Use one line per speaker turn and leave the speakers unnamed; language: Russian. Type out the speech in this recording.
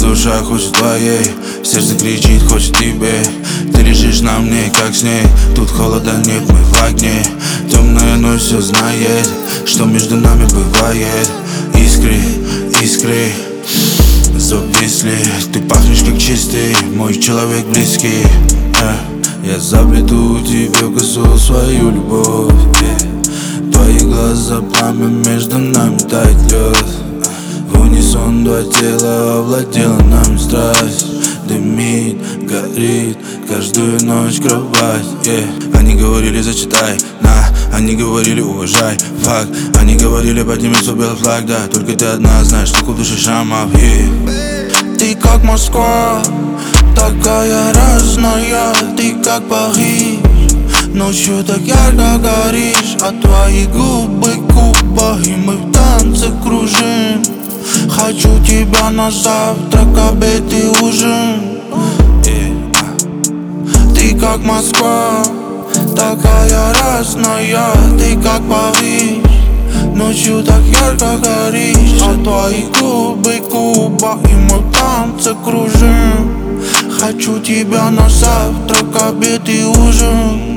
душа хочет твоей, сердце кричит, хочет тебе. Ты лежишь на мне, как с ней. Тут холода нет, мы в огне. Темная ночь все знает, что между нами бывает. Искры, искры зависли. Ты пахнешь как чистый, мой человек близкий. Я заплету тебе в косу свою любовь. Твои глаза пламя, между нами тает лед. В унисон два тела, овладела нами страсть. Дымит, горит каждую ночь кровать. Они говорили зачитай, они говорили уважай факт. Они говорили подними свой белый флаг, да. Только ты одна знаешь, сколько в душе шамов. Ты как Москва, такая разная. Ты как Париж, ночью так ярко горишь. А твои губы Куба, и мы в танце кружим. Хочу тебя на завтрак, обед и ужин. Ты как Москва, такая разная. Ты как Париж, ночью так ярко горишь. А твои губы Куба, и мы в танце кружим. Хочу тебя на завтрак, обед и ужин.